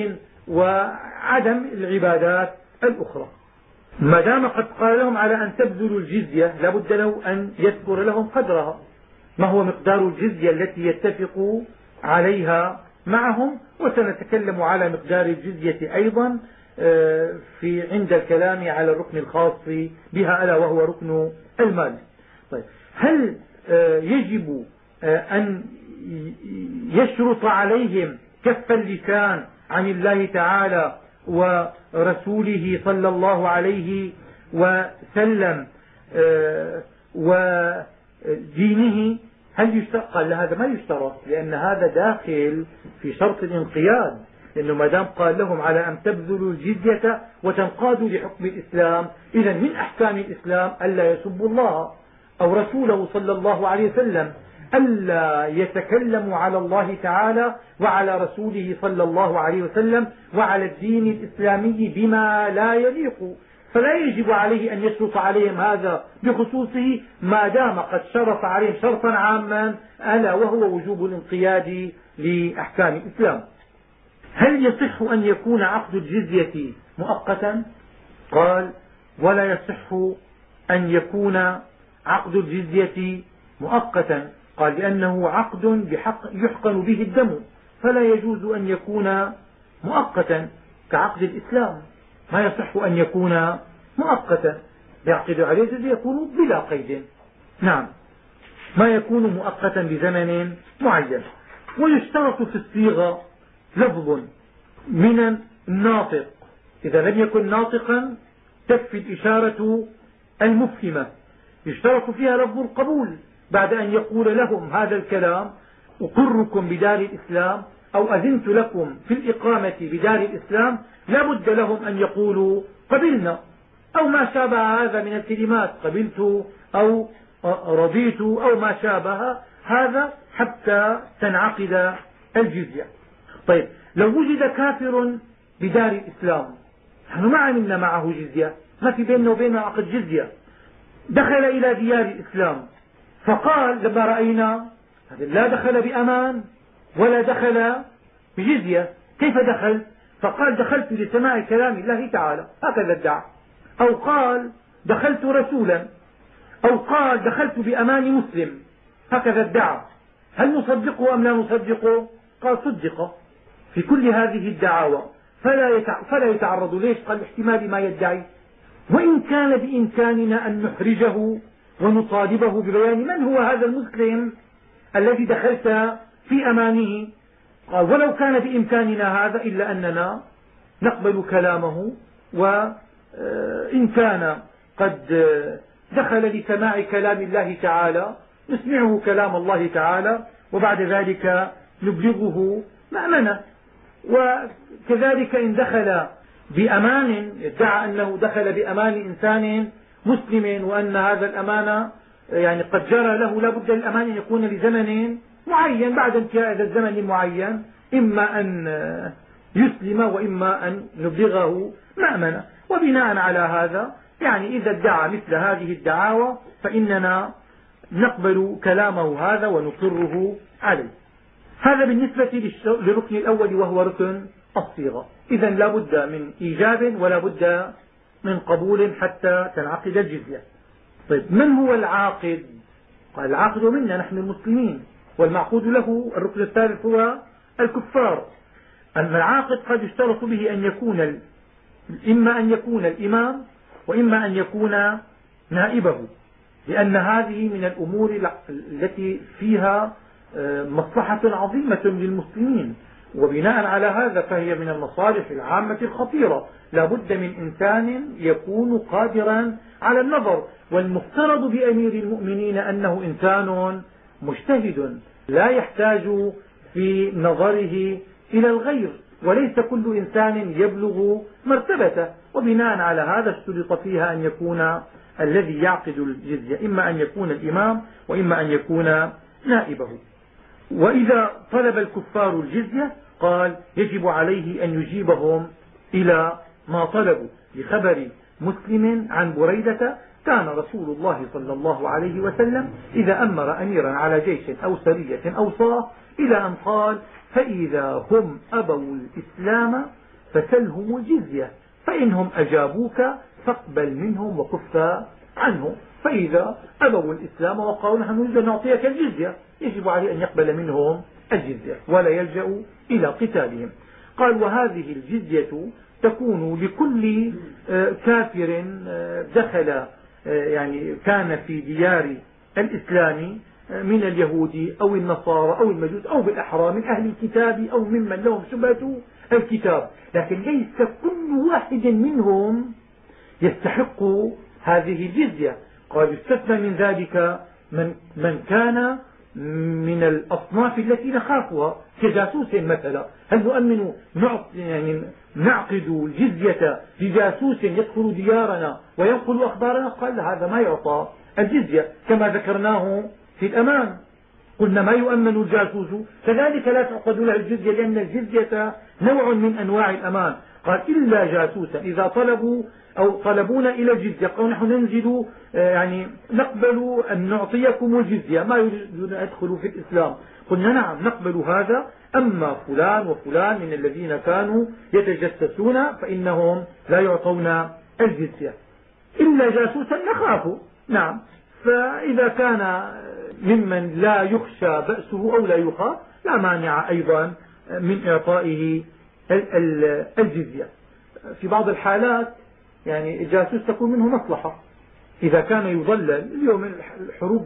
وعدم العبادات الأخرى. ما دام قد قال لهم على أن تبذلوا الجزية لابد له أن يذكر لهم قدرها، ما هو مقدار الجزية التي يتفق عليها معهم، وسنتكلم على مقدار الجزية أيضا عند الكلام على الركن الخاص بها ألا وهو ركن المال. طيب، هل يجب أن يشرط عليهم كف اللسان عن الله تعالى ورسوله صلى الله عليه وسلم ودينه؟ هل يشترط؟ قال هذا ما يشترط، لأن هذا داخل في شرط الانقياد، لأنه ما دام قال لهم على أن تبذلوا الجزية وتنقادوا لحكم الإسلام، إذا من أحكام الإسلام ألا يسبوا الله أو رسوله صلى الله عليه وسلم، ألا يتكلموا على الله تعالى وعلى رسوله صلى الله عليه وسلم وعلى الدين الإسلامي بما لا يليق، فلا يجب عليه أن يشرط عليهم هذا بخصوصه ما دام قد شرط عليهم شرطا عاما ألا وهو وجوب الانقياد لأحكام الإسلام. هل يصح أن يكون عقد الجزية مؤقتا؟ قال ولا يصح أن يكون عقد الجزية مؤقتا، قال لأنه عقد يحقن به الدم، فلا يجوز أن يكون مؤقتا كعقد الإسلام، ما يصح أن يكون مؤقتا، يعقد عليه الجزية يكون بلا قيد، نعم ما يكون مؤقتا بزمن معين. ويشترط في الصيغة لفظ من الناطق، إذا لم يكن ناطقا تكفي الإشارة المفهمة، يشترط فيها لفظ القبول بعد أن يقول لهم هذا الكلام: أقركم بدار الإسلام أو أذنت لكم في الإقامة بدار الإسلام، لا بد لهم أن يقولوا قبلنا أو ما شابه هذا من الكلمات، قبلت أو رضيت أو ما شابه هذا حتى تنعقد الجزية. طيب، لو وجد كافر بدار الإسلام، نحن ما عملنا معه جزية، ما في بيننا وبينه عقد جزية، دخل إلى ديار الإسلام فقال لما رأينا لا دخل بأمان ولا دخل بجزية، كيف دخل؟ فقال دخلت لسماع كلام الله تعالى، هكذا ادعى، أو قال دخلت رسولا، أو قال دخلت بأمان مسلم، هكذا ادعى. هل نصدقه أم لا نصدقه؟ قال صدق في كل هذه الدعاوى، فلا يتعرض. ليش؟ قال احتمال ما يدعي، وإن كان بإمكاننا أن نحرجه ونطالبه ببيان من هو هذا المسلم الذي دخلت في أمانه. قال ولو كان بإمكاننا هذا إلا أننا نقبل كلامه، وإن كان قد دخل لسماع كلام الله تعالى نسمعه كلام الله تعالى، وبعد ذلك نبلغه مأمنة. وكذلك إن دخل بأمان، ادعى أنه دخل بأمان إنسان مسلم وأن هذا الأمان يعني قد جرى له، لا بد للأمان أن يكون لزمن معين، بعد انتهاء هذا الزمن المعين إما أن يسلم وإما أن نبلغه مأمنة. وبناء على هذا يعني إذا ادعى مثل هذه الدعاوى فإننا نقبل كلامه هذا ونقره عليه. هذا بالنسبة للركن الأول وهو ركن الصيغة. إذا لا بد من إيجاب ولا بد من قبول حتى تنعقد الجزية. طيب، من هو العاقد؟ قال العاقد منا نحن المسلمين، والمعقود له الركن الثالث هو الكفار. أما العاقد قد يشترط به أن يكون إما أن يكون الإمام وإما أن يكون نائبه، لأن هذه من الأمور التي فيها مصلحة عظيمة للمسلمين، وبناء على هذا فهي من المصالح العامة الخطيرة. لا بد من إنسان يكون قادرا على النظر، والمفترض بأمير المؤمنين أنه إنسان مجتهد لا يحتاج في نظره إلى الغير، وليس كل إنسان يبلغ مرتبته. وبناء على هذا اشترط فيها أن يكون الذي يعقد الجزية إما أن يكون الإمام وإما أن يكون نائبه. وإذا طلب الكفار الجزية قال يجب عليه أن يجيبهم إلى ما طلبوا، لخبر مسلم عن بريدة: كان رسول الله صلى الله عليه وسلم إذا أمر أميرا على جيش أو سرية أوصاه، إلى أن قال: فإذا هم أبوا الإسلام فسلهم الجزية، فإنهم أجابوك فاقبل منهم وكف عنهم، فإذا أبوا الإسلام وقالوا نحن نريد أن نعطيك الجزية يجب عليه أن يقبل منهم الجزية ولا يلجأ إلى قتالهم. قال وهذه الجزية تكون لكل كافر دخل يعني كان في ديار الإسلام من اليهود أو النصارى أو المجوس أو بالأحرى من أهل الكتاب أو ممن لهم شبهة الكتاب، لكن ليس كل واحد منهم يستحق هذه الجزية. قال يستثنى من ذلك من كان من الأصناف التي نخافها كجاسوس مثلا. هل نؤمن يعني نعقد الجزية لجاسوس يدخل ديارنا وينقل أخبارنا؟ قال هذا ما يعطى الجزية، كما ذكرناه في الأمان قلنا ما يؤمن الجاسوس كذلك لا تعقد له الجزية، لأن الجزية نوع من أنواع الأمان. قال إلا جاسوسا إذا طلبونا إلى الجزية قالوا نحن ننزل يعني نقبل أن نعطيكم الجزية ما يريدون أن يدخلوا في الإسلام، قلنا نعم نقبل هذا، أما فلان وفلان من الذين كانوا يتجسسون فإنهم لا يعطون الجزية إلا جاسوسا نخافه. نعم، فإذا كان ممن لا يخشى بأسه أو لا يخاف لا مانع أيضا من إعطائه الجزية. في بعض الحالات يعني الجاسوس تكون منه مصلحة، إذا كان يضلل. اليوم الحروب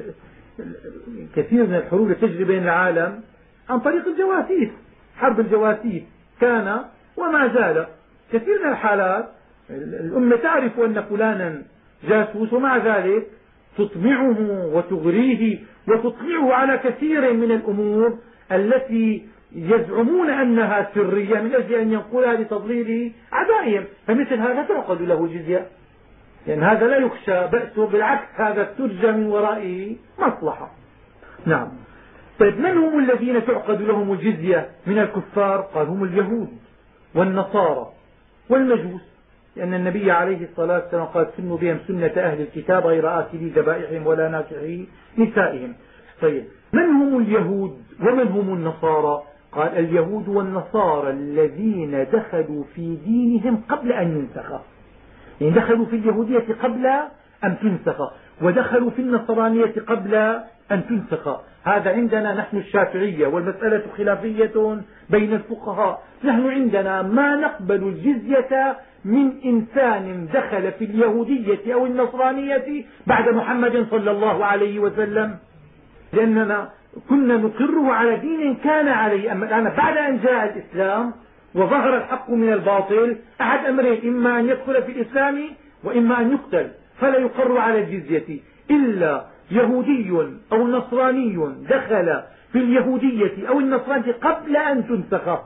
كثير من الحروب التي تجري بين العالم عن طريق الجواسيس، حرب الجواسيس كان وما زال كثير من الحالات الأمة تعرف أن فلانا جاسوس ومع ذلك تطمعه وتغريه وتطلعه على كثير من الأمور التي يزعمون أنها سرية من أجل أن ينقلها لتضليل أعدائهم، فمثل هذا تعقد له جزية، لأن هذا لا يخشى بأسه، بالعكس هذا ترجى من ورائه مصلحة. نعم. طيب من هم الذين تعقد لهم الجزية من الكفار؟ قال هم اليهود والنصارى والمجوس، لأن النبي عليه الصلاة والسلام قال سنوا بهم سنة أهل الكتاب غير آكلي ذبائحهم ولا ناكحي نسائهم. طيب من هم اليهود ومن هم النصارى؟ قال اليهود والنصارى الذين دخلوا في دينهم قبل أن ينسخ، يعني دخلوا في اليهودية قبل أن تنسخ ودخلوا في النصرانية قبل أن تنسخ. هذا عندنا نحن الشافعية، والمسألة خلافية بين الفقهاء. نحن عندنا ما نقبل الجزية من إنسان دخل في اليهودية أو النصرانية بعد محمد صلى الله عليه وسلم، لأننا كنا نقره على دين كان عليه. أما الآن بعد أن جاء الإسلام وظهر الحق من الباطل أحد أمرين، إما أن يدخل في الإسلام وإما أن يقتل، فلا يقر على الجزية إلا يهودي أو نصراني دخل في اليهودية أو النصرانية قبل أن تنسخ،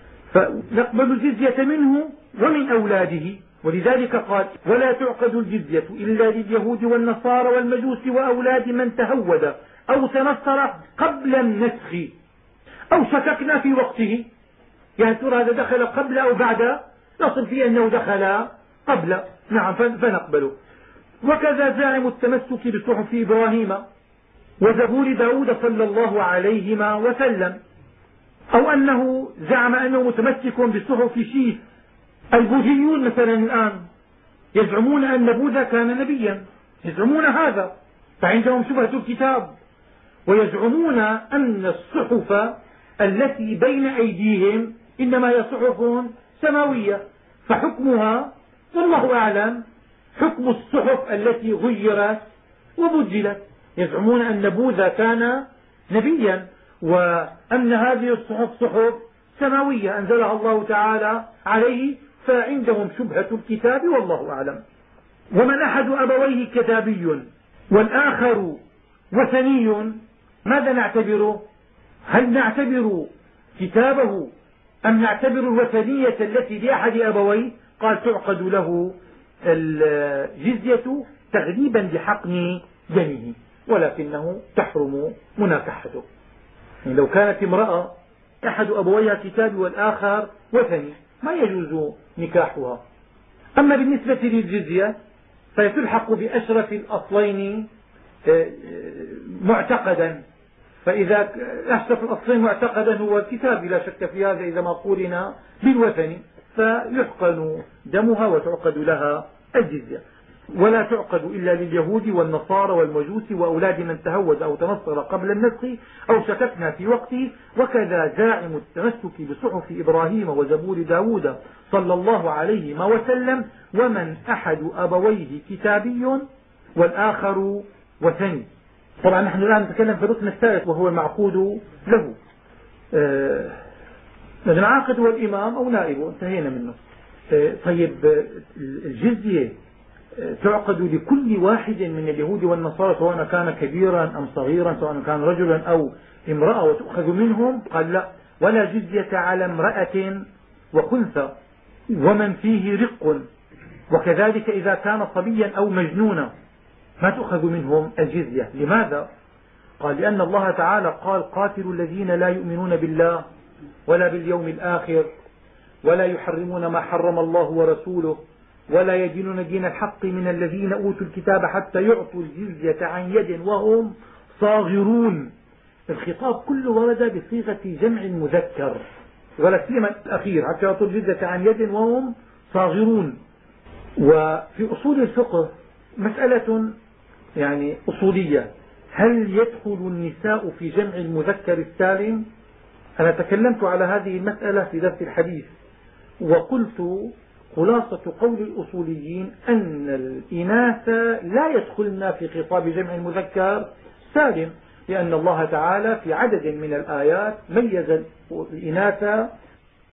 فنقبل الجزية منه ومن أولاده. ولذلك قال ولا تعقد الجزية إلا لليهود والنصارى والمجوس وأولاد من تهود أو تنصر قبل النسخ أو شككنا في وقته، يعني ترى هذا دخل قبل أو بعد، نصل فيه أنه دخل قبل، نعم فنقبله. وكذا زاعم التمسك بصحف إبراهيم وزبور داود صلى الله عليهما وسلم، أو أنه زعم أنه متمسك بصحف شيث. البوذيون مثلا الآن يزعمون أن بوذا كان نبيا، يزعمون هذا، فعندهم شبهة الكتاب، ويزعمون أن الصحف التي بين أيديهم إنما هي صحف سماوية، فحكمها والله أعلم حكم الصحف التي غيرت وبدلت. يزعمون أن بوذا كان نبيا وأن هذه الصحف صحف سماوية أنزلها الله تعالى عليه، فعندهم شبهة الكتاب والله أعلم. ومن أحد أبويه كتابي والآخر وثني ماذا نعتبره؟ هل نعتبر كتابه أم نعتبر الوثنية التي لأحد أبويه؟ قال تعقد له الجزية تغليبا لحقن دمه، ولكنه تحرم مناكحته. يعني لو كانت امرأة أحد أبويها كتابي والآخر وثني ما يجوز نكاحها. أما بالنسبة للجزية فيتلحق بأشرف الأصلين معتقدا، فإذا أشرف الأصلين معتقدا هو الكتاب لا شك في هذا إذا ما قولنا بالوثني. فيحقن دمها وتعقد لها الجزية. ولا تعقد إلا لليهود والنصارى والمجوس وأولاد من تهود أو تنصر قبل النسخ أو شككنا في وقته، وكذا زاعم التمسك بصحف إبراهيم وزبور داود صلى الله عليه وسلم، ومن أحد أبويه كتابي والآخر وثني. طبعا نحن الآن نتكلم في الركن الثالث وهو المعقود له. العاقد هو الإمام أو نائبه، انتهينا منه. طيب الجزية تعقد لكل واحد من اليهود والنصارى سواء كان كبيرا أم صغيرا، سواء كان رجلا أو امرأة، وتؤخذ منهم؟ قال لا، ولا جزية على امرأة وخنثى ومن فيه رق، وكذلك إذا كان صبيا أو مجنونا ما تؤخذ منهم الجزية. لماذا؟ قال لأن الله تعالى قال قاتلوا الذين لا يؤمنون بالله ولا باليوم الآخر ولا يحرمون ما حرم الله ورسوله ولا يدينون دين الحق من الذين أوتوا الكتاب حتى يعطوا الجزية عن يد وهم صاغرون. الخطاب كله ورد بصيغة جمع مذكر، ولا سيما الأخير حتى يعطوا الجزية عن يد وهم صاغرون. وفي أصول الفقه مسألة يعني أصولية، هل يدخل النساء في جمع المذكر السالم؟ أنا تكلمت على هذه المسألة في درس الحديث وقلت خلاصة قول الأصوليين أن الإناث لا يدخلن في خطاب جمع المذكر السالم، لأن الله تعالى في عدد من الآيات ميز الإناث